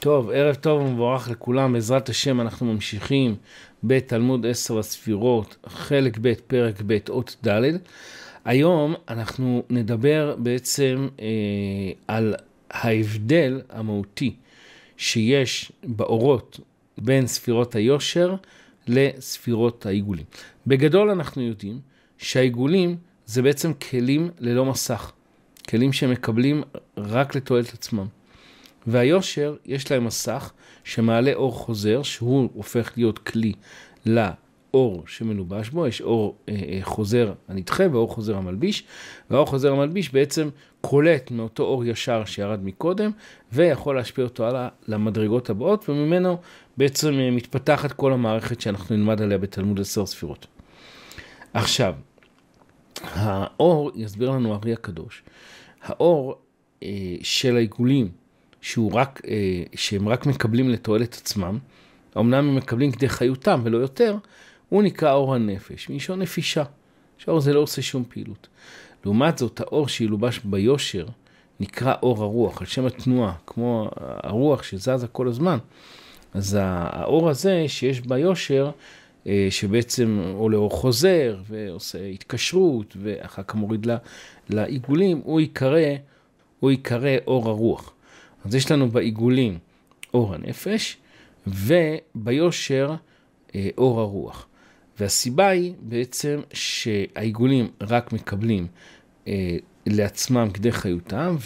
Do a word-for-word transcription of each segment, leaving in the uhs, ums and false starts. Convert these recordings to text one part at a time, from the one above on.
טוב, ערב טוב ומבורך לכולם, בעזרת השם אנחנו ממשיכים בתלמוד עשר הספירות, חלק ב' פרק ב' אות ד'. היום אנחנו נדבר בעצם אה, על ההבדל המהותי שיש באורות בין ספירות היושר לספירות העיגולים. בגדול אנחנו יודעים שהעיגולים זה בעצם כלים ללא מסך, כלים שמקבלים רק לתועלת עצמם. והיושר יש להם מסך שמעלה אור חוזר, שהוא הופך להיות כלי לאור שמלובש בו. יש אור אה, אה, חוזר הנדחה ואור חוזר המלביש, והאור חוזר המלביש בעצם קולט מאותו אור ישר שירד מקודם, ויכול להשפיע אותו הלאה למדרגות הבאות, וממנו בעצם אה, מתפתחת כל המערכת שאנחנו נלמד עליה בתלמוד עשר ספירות. עכשיו, האור, יסביר לנו הארי הקדוש, האור אה, של העיגולים, שהוא רק, אה, שהם רק מקבלים לתועלת עצמם, אמנם הם מקבלים כדי חיותם ולא יותר, הוא נקרא אור הנפש, מלשון נפישה, שהאור זה לא עושה שום פעילות. לעומת זאת, האור שילובש ביושר, נקרא אור הרוח, על שם התנועה, כמו הרוח שזזה כל הזמן. אז האור הזה שיש ביושר, אה, שבעצם עולה אור חוזר, ועושה התקשרות, ואחר כך מוריד לה, לעיגולים, הוא יקרא, הוא יקרא אור הרוח. אז יש לנו בעיגולים אור הנפש, וביושר אה, אור הרוח. והסיבה היא בעצם שהעיגולים רק מקבלים אה, לעצמם כדי חיותם,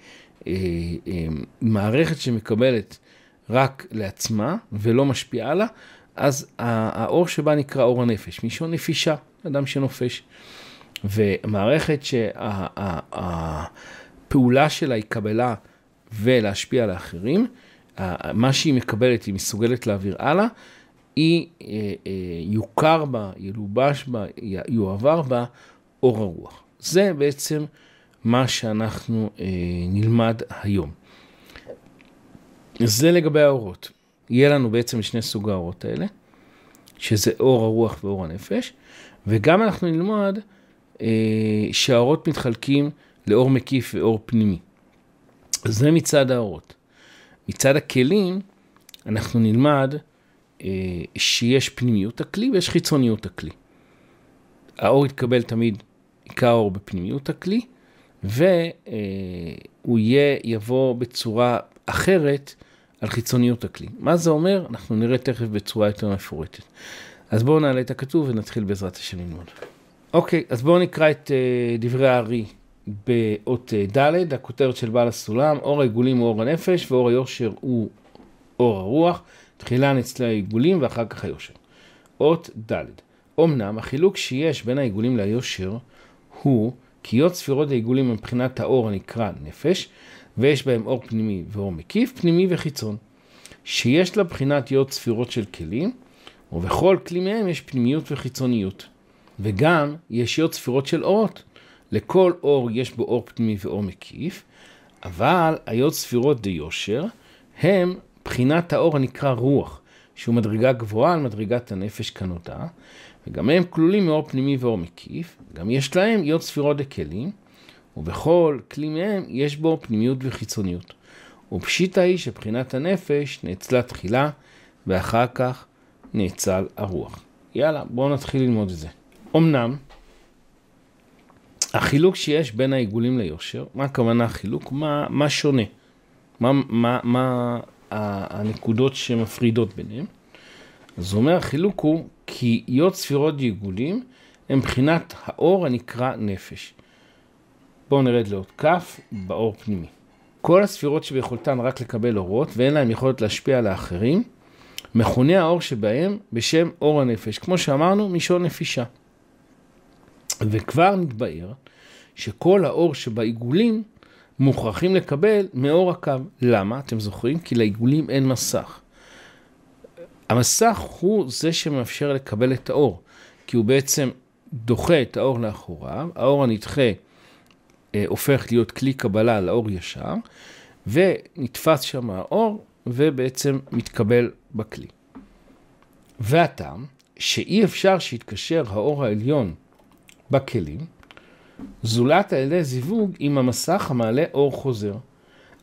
ומערכת אה, אה, שמקבלת רק לעצמה ולא משפיעה לה, אז האור שבה נקרא אור הנפש, מלשון נפישה, אדם שנופש. ומערכת שהפעולה שלה היא קבלה ולהשפיע על האחרים, מה שהיא מקבלת, היא מסוגלת להעביר הלאה, היא יוכר בה, ילובש בה, יועבר בה אור הרוח. זה בעצם מה שאנחנו נלמד היום. זה לגבי האורות. יהיה לנו בעצם שני סוג האורות האלה, שזה אור הרוח ואור הנפש, וגם אנחנו נלמד שהאורות מתחלקים לאור מקיף ואור פנימי. זה מצד האורות. מצד הכלים, אנחנו נלמד אה, שיש פנימיות הכלי ויש חיצוניות הכלי. האור יתקבל תמיד עיקר האור בפנימיות הכלי, והוא יהיה, יבוא בצורה אחרת על חיצוניות הכלי. מה זה אומר? אנחנו נראה תכף בצורה יותר מפורטת. אז בואו נעלה את הכתוב ונתחיל בעזרת השם ללמוד. אוקיי, אז בואו נקרא את אה, דברי הארי. באות ד', הכותרת של בעל הסולם, אור העיגולים הוא אור הנפש, ואור היושר הוא אור הרוח. תחילה נצלה העיגולים ואחר כך היושר. אות ד', אמנם החילוק שיש בין העיגולים ליושר הוא כי היות ספירות העיגולים מבחינת האור הנקרא נפש, ויש בהם אור פנימי ואור מקיף, פנימי וחיצון, שיש לה בחינת היות ספירות של כלים, ובכל כלי מהם יש פנימיות וחיצוניות, וגם יש היות ספירות של אורות. לכל אור יש בו אור פנימי ואור מקיף, אבל היות ספירות דיושר הם בחינת האור הנקרא רוח, שהוא מדרגה גבוהה על מדרגת הנפש כנודע, וגם הם כלולים מאור פנימי ואור מקיף, גם יש להם היות ספירות דכלים, ובכל כלי מהם יש בו פנימיות וחיצוניות. ופשיטה היא שבחינת הנפש נאצלה תחילה, ואחר כך נאצל הרוח. יאללה, בואו נתחיל ללמוד את זה. אמנם, החילוק שיש בין העיגולים ליושר, מה הכוונה החילוק? מה, מה שונה? מה, מה, מה הנקודות שמפרידות ביניהם? אז הוא אומר, החילוק הוא כי היות ספירות עיגולים הם בחינת האור הנקרא נפש. בואו נרד לאות כף באור פנימי. כל הספירות שביכולתן רק לקבל אורות ואין להם יכולת להשפיע על האחרים, מכונה האור שבהם בשם אור הנפש, כמו שאמרנו, מלשון נפישה. וכבר נתבאר שכל האור שבעיגולים מוכרחים לקבל מאור הקו. למה? אתם זוכרים? כי לעיגולים אין מסך. המסך הוא זה שמאפשר לקבל את האור, כי הוא בעצם דוחה את האור לאחוריו, האור הנדחה אה, הופך להיות כלי קבלה לאור ישר, ונתפס שם האור ובעצם מתקבל בכלי. והטעם שאי אפשר שיתקשר האור העליון בכלים, זולת על ידי זיווג עם המסך המעלה אור חוזר.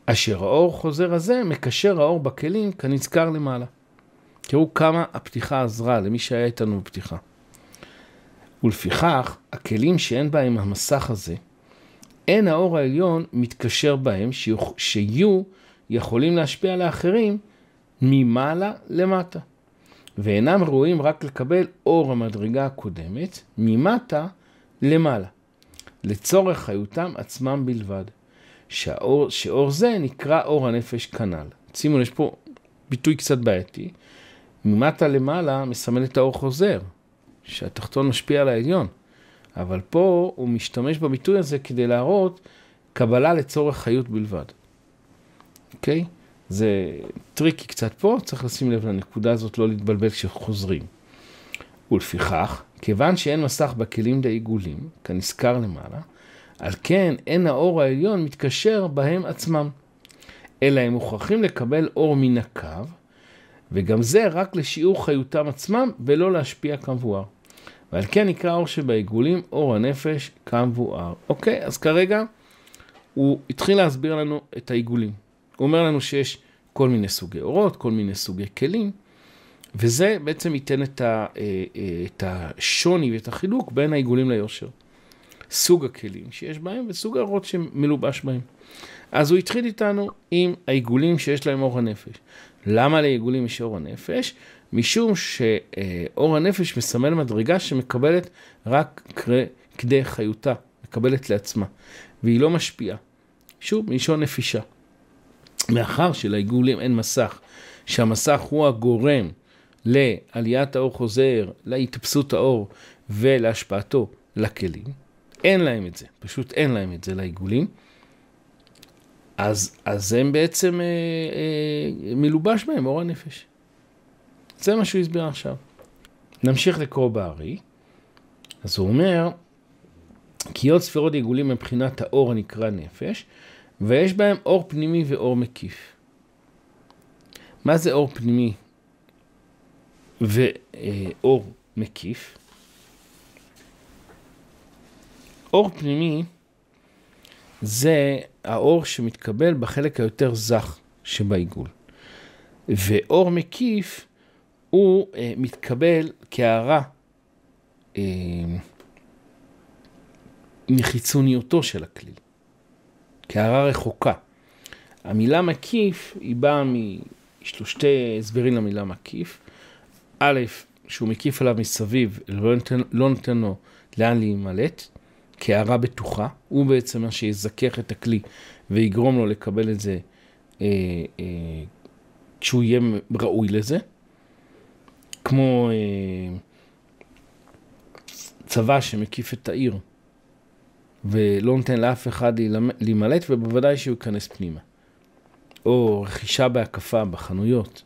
אשר האור חוזר הזה מקשר האור בכלים כנזכר למעלה. תראו כמה הפתיחה עזרה למי שהיה איתנו בפתיחה. ולפיכך, הכלים שאין בהם המסך הזה, אין האור העליון מתקשר בהם שיהיו יכולים להשפיע על האחרים ממעלה למטה. ואינם ראויים רק לקבל אור המדרגה הקודמת ממטה למעלה, לצורך חיותם עצמם בלבד. שהאור, שאור זה נקרא אור הנפש כנ"ל. שימו, יש פה ביטוי קצת בעייתי. ממטה למעלה מסמל את האור חוזר, שהתחתון משפיע על העליון. אבל פה הוא משתמש בביטוי הזה כדי להראות קבלה לצורך חיות בלבד. אוקיי? זה טריקי קצת פה, צריך לשים לב לנקודה הזאת, לא להתבלבל כשחוזרים. ולפיכך, כיוון שאין מסך בכלים די עיגולים, כנזכר למעלה, על כן אין האור העליון מתקשר בהם עצמם, אלא הם מוכרחים לקבל אור מן הקו, וגם זה רק לשיעור חיותם עצמם, ולא להשפיע כמבואר. ועל כן נקרא אור שבעיגולים, אור הנפש כמבואר. אוקיי, אז כרגע הוא התחיל להסביר לנו את העיגולים. הוא אומר לנו שיש כל מיני סוגי אורות, כל מיני סוגי כלים, וזה בעצם ייתן את, ה, את השוני ואת החילוק בין העיגולים ליושר. סוג הכלים שיש בהם וסוג האורות שמלובש בהם. אז הוא התחיל איתנו עם העיגולים שיש להם אור הנפש. למה לעיגולים יש אור הנפש? משום שאור הנפש מסמל מדרגה שמקבלת רק כדי חיותה, מקבלת לעצמה, והיא לא משפיעה. שוב, מלשון נפישה. מאחר שלעיגולים אין מסך, שהמסך הוא הגורם לעליית האור חוזר, להתאפסות האור ולהשפעתו לכלים, אין להם את זה, פשוט אין להם את זה לעיגולים, אז, אז הם בעצם אה, אה, מלובש בהם אור הנפש. זה מה שהוא הסביר עכשיו. נמשיך לקרוא בארי. אז הוא אומר, כי עוד ספירות עיגולים מבחינת האור הנקרא נפש, ויש בהם אור פנימי ואור מקיף. מה זה אור פנימי ואור מקיף? אור פנימי זה האור שמתקבל בחלק היותר זך שבעיגול. ואור מקיף הוא אה, מתקבל כהערה אה, מחיצוניותו של הכלי. כהערה רחוקה. המילה מקיף היא באה יש לו שתי הסברים למילה מקיף. א', שהוא מקיף עליו מסביב, לא נותן, לא נותן לו לאן להימלט, כהערה בטוחה. הוא בעצם מה שיזכך את הכלי ויגרום לו לקבל את זה אה, אה, כשהוא יהיה ראוי לזה. כמו אה, צבא שמקיף את העיר ולא נותן לאף אחד להימלט, ובוודאי שהוא ייכנס פנימה. או רכישה בהקפה בחנויות.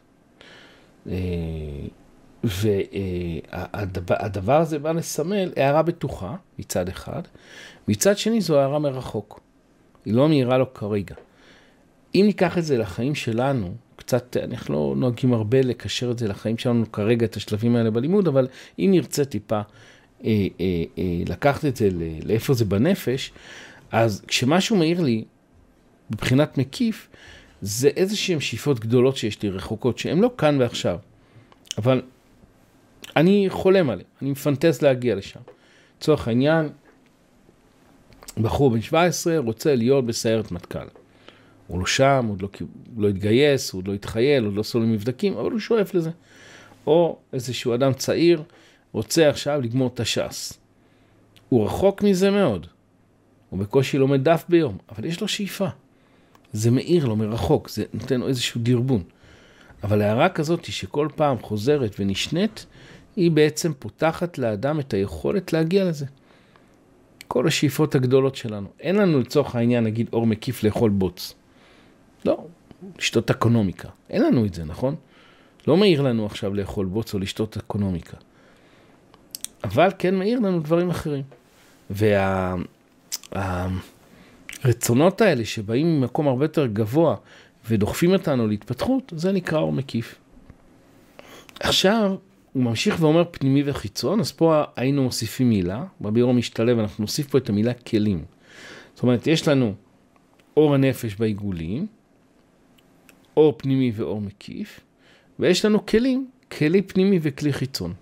והדבר הזה בא לסמל הערה בטוחה מצד אחד, מצד שני זו הערה מרחוק. היא לא מהירה לו כרגע. אם ניקח את זה לחיים שלנו, קצת, אנחנו לא נוהגים הרבה לקשר את זה לחיים שלנו כרגע, את השלבים האלה בלימוד, אבל אם נרצה טיפה אה, אה, אה, לקחת את זה לאיפה זה בנפש, אז כשמשהו מאיר לי בבחינת מקיף, זה איזושהי שאיפות גדולות שיש לי רחוקות, שהן לא כאן ועכשיו, אבל אני חולם עליהן, אני מפנטז להגיע לשם. לצורך העניין, בחור בן שבע עשרה רוצה להיות בסיירת מטכ"ל. הוא לא שם, הוא לא, לא התגייס, הוא לא התחייל, הוא לא עשו לו מבדקים, אבל הוא שואף לזה. או איזשהו אדם צעיר רוצה עכשיו לגמור את הש"ס. הוא רחוק מזה מאוד. הוא בקושי לומד דף ביום, אבל יש לו שאיפה. זה מאיר לו מרחוק, זה נותן לו איזשהו דרבון. אבל הערה כזאת שכל פעם חוזרת ונשנית, היא בעצם פותחת לאדם את היכולת להגיע לזה. כל השאיפות הגדולות שלנו. אין לנו לצורך העניין, נגיד, אור מקיף לאכול בוץ. לא, לשתות אקונומיקה. אין לנו את זה, נכון? לא מאיר לנו עכשיו לאכול בוץ או לשתות אקונומיקה. אבל כן מאיר לנו דברים אחרים. והרצונות האלה שבאים ממקום הרבה יותר גבוה ודוחפים אותנו להתפתחות, זה נקרא אור מקיף. עכשיו, הוא ממשיך ואומר פנימי וחיצון, אז פה היינו מוסיפים מילה, בביאור המשתלב אנחנו נוסיף פה את המילה כלים. זאת אומרת, יש לנו אור הנפש בעיגולים, אור פנימי ואור מקיף, ויש לנו כלים, כלי פנימי וכלי חיצון.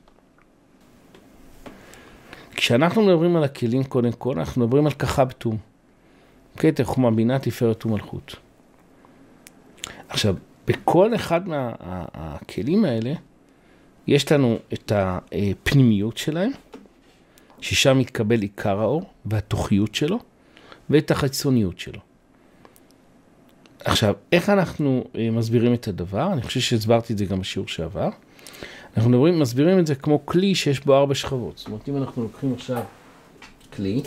כשאנחנו מדברים על הכלים קודם כל, אנחנו מדברים על ככה בתום. כתר, חומה, בינה, תפארת ומלכות. עכשיו, בכל אחד מהכלים האלה, יש לנו את הפנימיות שלהם, ששם מתקבל עיקר האור והתוכיות שלו, ואת החיצוניות שלו. עכשיו, איך אנחנו מסבירים את הדבר? אני חושב שהסברתי את זה גם בשיעור שעבר. אנחנו מדברים, מסבירים את זה כמו כלי שיש בו ארבע שכבות. זאת אומרת, אם אנחנו לוקחים עכשיו כלי,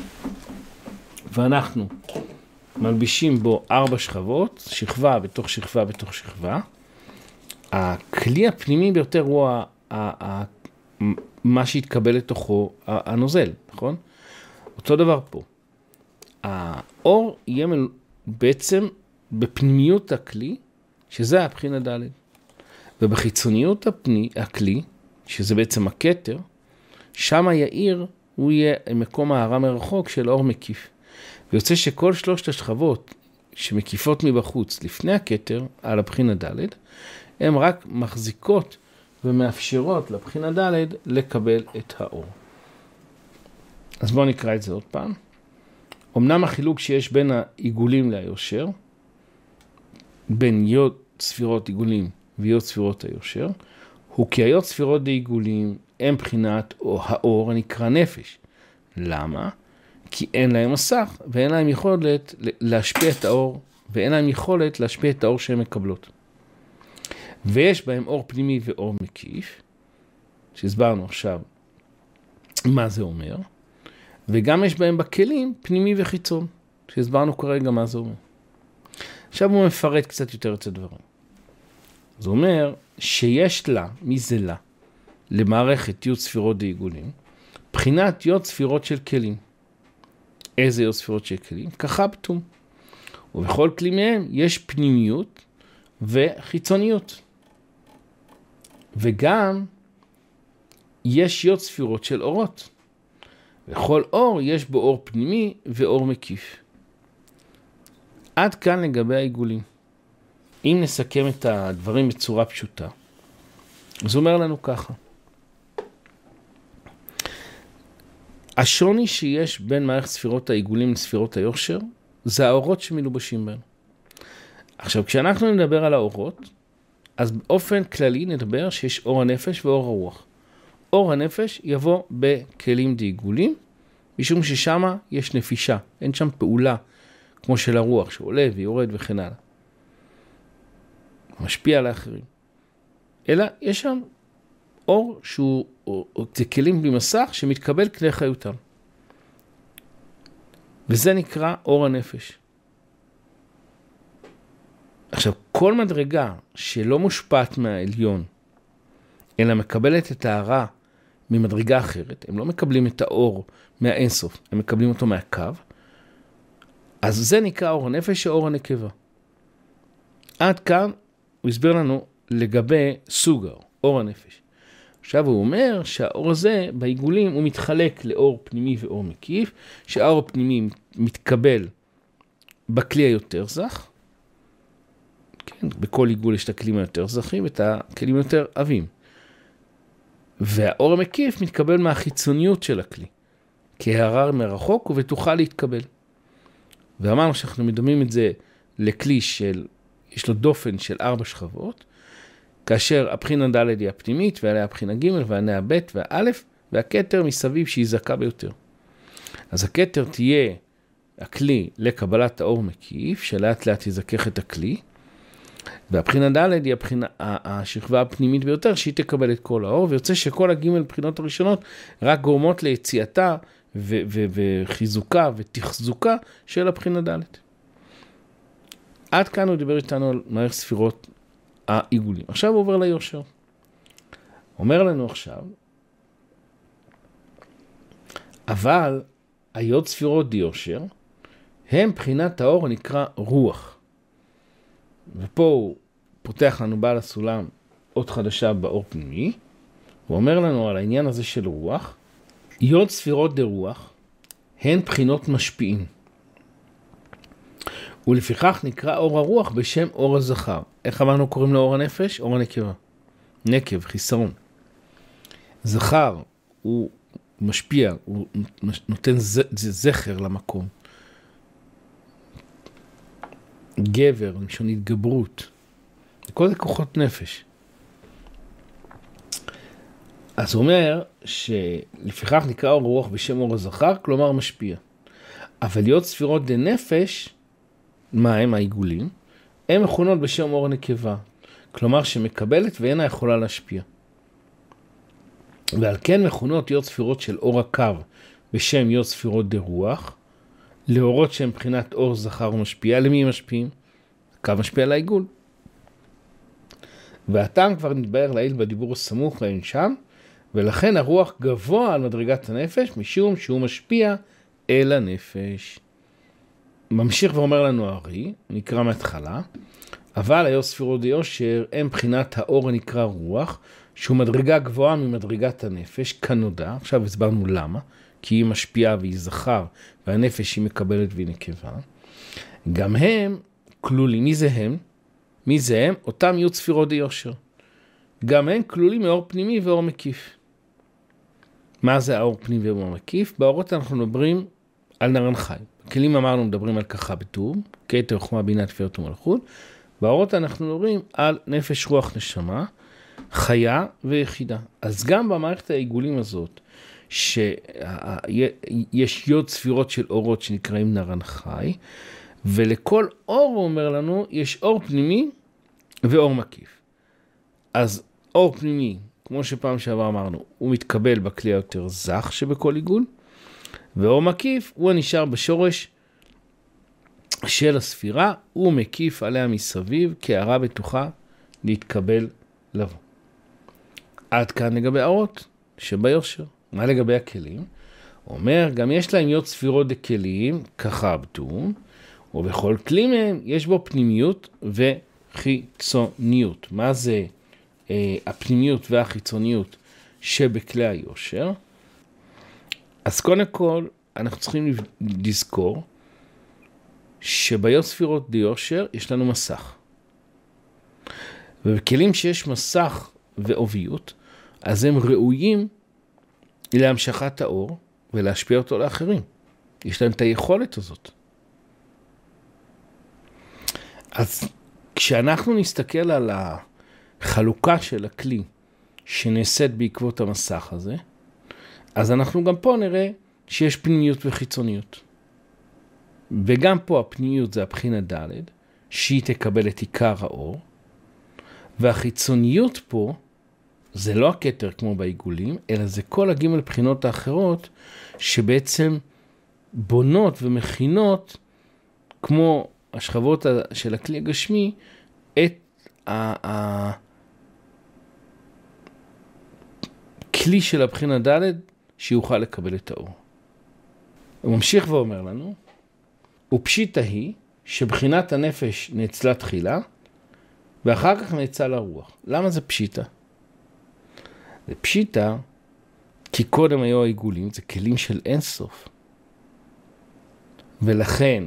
ואנחנו מלבישים בו ארבע שכבות, שכבה בתוך שכבה בתוך שכבה, הכלי הפנימי ביותר הוא ה, ה, ה, מה שהתקבל לתוכו הנוזל, נכון? אותו דבר פה. האור יהיה בעצם בפנימיות הכלי, שזה הבחינה ד', ובחיצוניות הפני, הכלי, שזה בעצם הכתר, שם היעיר הוא יהיה מקום ההארה מרחוק של אור מקיף. ויוצא שכל שלושת השכבות שמקיפות מבחוץ לפני הכתר על הבחינה ד', הן רק מחזיקות ומאפשרות לבחינה ד' לקבל את האור. אז בואו נקרא את זה עוד פעם. אמנם החילוק שיש בין העיגולים ליושר, בין יוד ספירות עיגולים ויוד ספירות היושר, הוא כי היוד ספירות דעיגולים הם בחינת האור הנקרא נפש. למה? כי אין להם מסך ואין להם יכולת להשפיע את האור, ואין להם יכולת להשפיע את האור שהן מקבלות. ויש בהם אור פנימי ואור מקיף, שהסברנו עכשיו מה זה אומר, וגם יש בהם בכלים פנימי וחיצון, שהסברנו כרגע מה זה אומר. עכשיו הוא מפרט קצת יותר את הדברים. זה אומר שיש לה, מי זה לה, למערכת יוד ספירות דעיגולים, בחינת יוד ספירות של כלים. איזה יוד ספירות של כלים? ככה בתום. ובכל כלי מהם יש פנימיות וחיצוניות. וגם יש יוד ספירות של אורות. וכל אור יש בו אור פנימי ואור מקיף. עד כאן לגבי העיגולים. אם נסכם את הדברים בצורה פשוטה, אז הוא אומר לנו ככה. השוני שיש בין מערכת ספירות העיגולים לספירות היושר, זה האורות שמלובשים בהם. עכשיו, כשאנחנו נדבר על האורות, אז באופן כללי נדבר שיש אור הנפש ואור הרוח. אור הנפש יבוא בכלים דעיגולים, משום ששם יש נפישה, אין שם פעולה כמו של הרוח שעולה ויורד וכן הלאה. משפיע על האחרים. אלא יש שם אור שהוא, או, או, זה כלים בלי מסך שמתקבל כלי חיותם. וזה נקרא אור הנפש. עכשיו, כל מדרגה שלא מושפעת מהעליון, אלא מקבלת את ההארה ממדרגה אחרת, הם לא מקבלים את האור מהאינסוף, הם מקבלים אותו מהקו, אז זה נקרא אור הנפש או אור הנקבה. עד כאן הוא הסביר לנו לגבי סוג האור, אור הנפש. עכשיו הוא אומר שהאור הזה בעיגולים הוא מתחלק לאור פנימי ואור מקיף, שהאור הפנימי מתקבל בכלי היותר זך, כן, בכל עיגול יש את הכלים היותר זכים ואת הכלים היותר עבים. והאור המקיף מתקבל מהחיצוניות של הכלי, כהארה מרחוק ובטוחה להתקבל. ואמרנו שאנחנו מדמים את זה לכלי של, יש לו דופן של ארבע שכבות, כאשר הבחינה ד' היא הפנימית, ועליה הבחינה ג' ועליה ב' והא', והכתר מסביב שהיא זכה ביותר. אז הכתר תהיה הכלי לקבלת האור מקיף, שלאט לאט יזכך את הכלי, והבחינה ד' היא הבחינה, השכבה הפנימית ביותר, שהיא תקבל את כל האור, ויוצא שכל הגימל בחינות הראשונות רק גורמות ליציאתה ו- ו- וחיזוקה ותחזוקה של הבחינה ד'. עד כאן הוא דיבר איתנו על מערכת ספירות העיגולים. עכשיו הוא עובר ליושר. אומר לנו עכשיו, אבל היוד ספירות דיושר, הם בחינת האור הנקרא רוח. ופה הוא פותח לנו בעל הסולם עוד חדשה באור פנימי, הוא אומר לנו על העניין הזה של רוח, יוד ספירות דרוח, הן בחינות משפיעים. ולפיכך נקרא אור הרוח בשם אור הזכר. איך אמרנו קוראים לו אור הנפש? אור הנקבה. נקב, חיסרון. זכר הוא משפיע, הוא נותן זכר למקום. גבר, למשון התגברות. כל זה כוחות נפש. אז הוא אומר שלפיכך נקרא אור הרוח בשם אור הזכר, כלומר משפיע. אבל להיות ספירות דנפש, מה הם העיגולים? הם מכונות בשם אור הנקבה. כלומר שמקבלת ואינה יכולה להשפיע. ועל כן מכונות להיות ספירות של אור הקו בשם להיות ספירות דרוח, להורות שהן מבחינת אור זכר ומשפיע. למי הם משפיעים? הקו משפיע על העיגול. והטעם כבר נתבהר לעיל בדיבור הסמוך להן שם, ולכן הרוח גבוה על מדרגת הנפש, משום שהוא משפיע אל הנפש. ממשיך ואומר לנו הארי, נקרא מההתחלה, אבל היו ספירות דיושר הם מבחינת האור הנקרא רוח, שהוא מדרגה גבוהה ממדרגת הנפש, כנודע. עכשיו הסברנו למה, כי היא משפיעה והיא זכר, והנפש היא מקבלת והיא נקבה. גם הם כלולים, מי זה הם? מי זה הם? אותם יהיו ספירות דיושר. גם הם כלולים מאור פנימי ואור מקיף. מה זה האור פנימי ואור מקיף? באורות אנחנו מדברים על נרן חי. בכלים אמרנו מדברים על ככה בטוב, כתר, חוכמה, בינה, תפארת ומלכות. באורות אנחנו מדברים על נפש, רוח, נשמה, חיה ויחידה. אז גם במערכת העיגולים הזאת, שיש יוד ספירות של אורות שנקראים נרן חי, ולכל אור הוא אומר לנו, יש אור פנימי ואור מקיף. אז אור פנימי, כמו שפעם שעבר אמרנו, הוא מתקבל בכלי היותר זך שבכל עיגול, ואור מקיף הוא הנשאר בשורש של הספירה, הוא מקיף עליה מסביב, כהערה בטוחה להתקבל לבוא. עד כאן לגבי האורות שביושר. מה לגבי הכלים? הוא אומר, גם יש להם יוד ספירות דכלים, ככה בטום, ובכל כלי מהם יש בו פנימיות וחיצוניות. מה זה אה, הפנימיות והחיצוניות שבכלי היושר? אז קודם כל, אנחנו צריכים לזכור שביוד ספירות דיושר יש לנו מסך. ובכלים שיש מסך ועוביות, אז הם ראויים להמשכת האור ולהשפיע אותו לאחרים. יש להם את היכולת הזאת. אז כשאנחנו נסתכל על החלוקה של הכלי שנעשית בעקבות המסך הזה, אז אנחנו גם פה נראה שיש פנימיות וחיצוניות. וגם פה הפנימיות זה הבחינה ד' שהיא תקבל את עיקר האור, והחיצוניות פה זה לא הכתר כמו בעיגולים, אלא זה כל הגימל בחינות האחרות שבעצם בונות ומכינות כמו השכבות של הכלי הגשמי את הכלי של הבחינה ד' שיוכל לקבל את האור. הוא ממשיך ואומר לנו, ופשיטה היא שבחינת הנפש נאצלה תחילה, ואחר כך נאצל הרוח. למה זה פשיטה? זה פשיטה כי קודם היו העיגולים, זה כלים של אינסוף. ולכן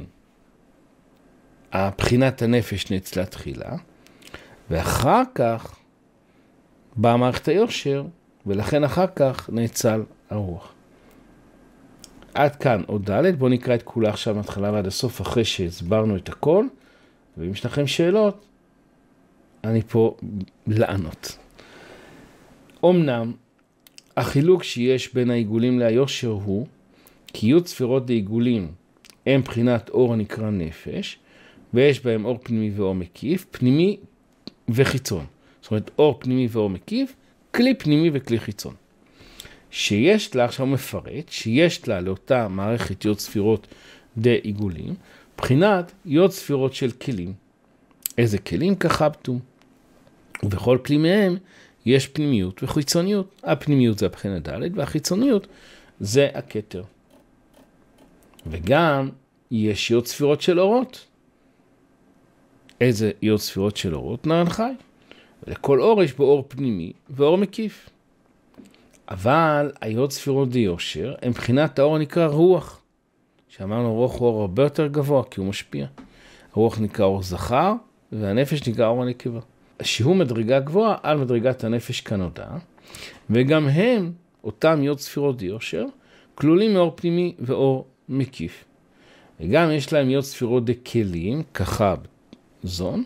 הבחינת הנפש נאצלה תחילה, ואחר כך באה מערכת היושר, ולכן אחר כך נאצל הרוח. עד כאן עוד ד', בואו נקרא את כולה עכשיו מההתחלה ועד הסוף, אחרי שהסברנו את הכל, ואם יש לכם שאלות, אני פה לענות. אמנם, החילוק שיש בין העיגולים ליושר הוא, כי יהיו ספירות לעיגולים הם בחינת אור הנקרא נפש, ויש בהם אור פנימי ואור מקיף, פנימי וחיצון. זאת אומרת, אור פנימי ואור מקיף, כלי פנימי וכלי חיצון. שיש לה, עכשיו מפרט, שיש לה לאותה מערכת יוד ספירות די עיגולים, בחינת יוד ספירות של כלים. איזה כלים? כחבטום. ובכל כלי מהם יש פנימיות וחיצוניות. הפנימיות זה הבחינה ד' והחיצוניות זה הכתר. וגם יש יוד ספירות של אורות. איזה יוד ספירות של אורות? נרן חי. ולכל אור יש בו אור פנימי ואור מקיף. אבל היוד ספירות דיושר הם בחינת האור נקרא רוח. שאמרנו רוח הוא אור הרבה יותר גבוה כי הוא משפיע. הרוח נקרא אור זכר, והנפש נקרא אור הנקבה. שהוא מדרגה גבוהה על מדרגת הנפש כנודע, וגם הם, אותם יוד ספירות דיושר, כלולים מאור פנימי ואור מקיף. וגם יש להם יוד ספירות דקלים, כחב זון,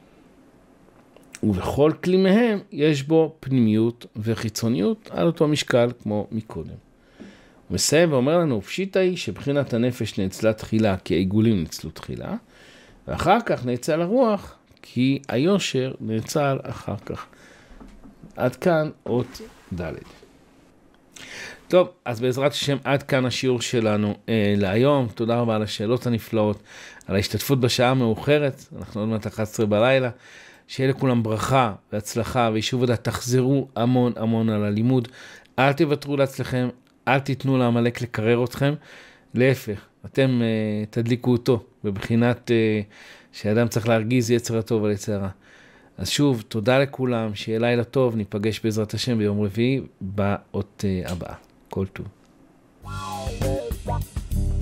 ובכל כלי מהם יש בו פנימיות וחיצוניות על אותו משקל כמו מקודם. הוא מסיים ואומר לנו, פשיטה היא שבחינת הנפש נאצלה תחילה כי העיגולים נאצלו תחילה, ואחר כך נאצל הרוח כי היושר נאצל אחר כך. עד כאן אות ד'. טוב, אז בעזרת השם עד כאן השיעור שלנו אה, להיום. תודה רבה על השאלות הנפלאות, על ההשתתפות בשעה המאוחרת, אנחנו עוד מעט אחת עשרה בלילה. שיהיה לכולם ברכה והצלחה וישוב עדה, תחזרו המון המון על הלימוד, אל תוותרו לעצמכם, אל תיתנו לעמלק לקרר אתכם, להפך, אתם uh, תדליקו אותו, בבחינת uh, שאדם צריך להרגיז יצר הטוב על יצר הרע. אז שוב, תודה לכולם, שיהיה לילה טוב, ניפגש בעזרת השם ביום רביעי באות uh, הבאה. כל טוב.